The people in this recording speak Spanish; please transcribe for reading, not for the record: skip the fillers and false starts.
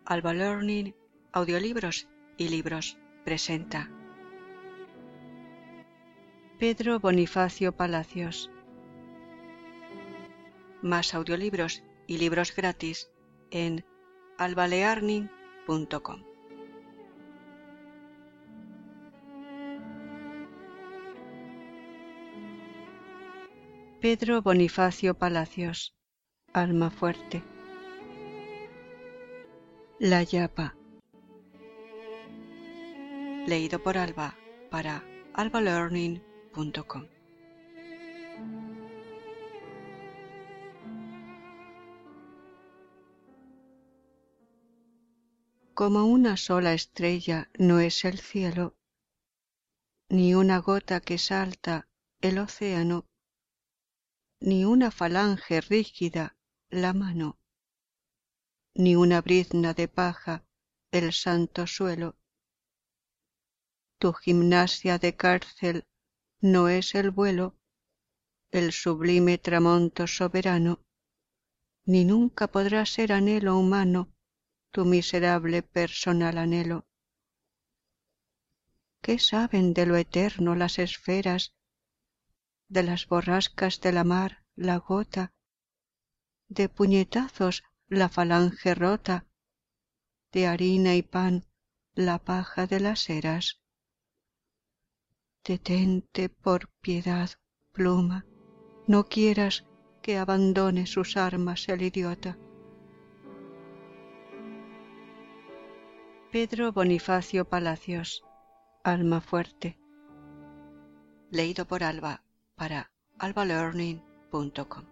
Alba Learning, Audiolibros y Libros presenta Pedro Bonifacio Palacios. Más audiolibros y libros gratis en albalearning.com. Pedro Bonifacio Palacios, Almafuerte. La Yapa. Leído por Alba para albalearning.com. Como una sola estrella no es el cielo, ni una gota que salta el océano, ni una falange rígida la mano, ni una brizna de paja el santo suelo. Tu gimnasia de cárcel no es el vuelo, el sublime tramonto soberano, ni nunca podrá ser anhelo humano tu miserable personal anhelo. ¿Qué saben de lo eterno las esferas, de las borrascas de la mar la gota, de puñetazos la falange rota, de harina y pan la paja de las eras? Detente por piedad, pluma, no quieras que abandone sus armas el idiota. Pedro Bonifacio Palacios, Almafuerte. Leído por Alba para albalearning.com.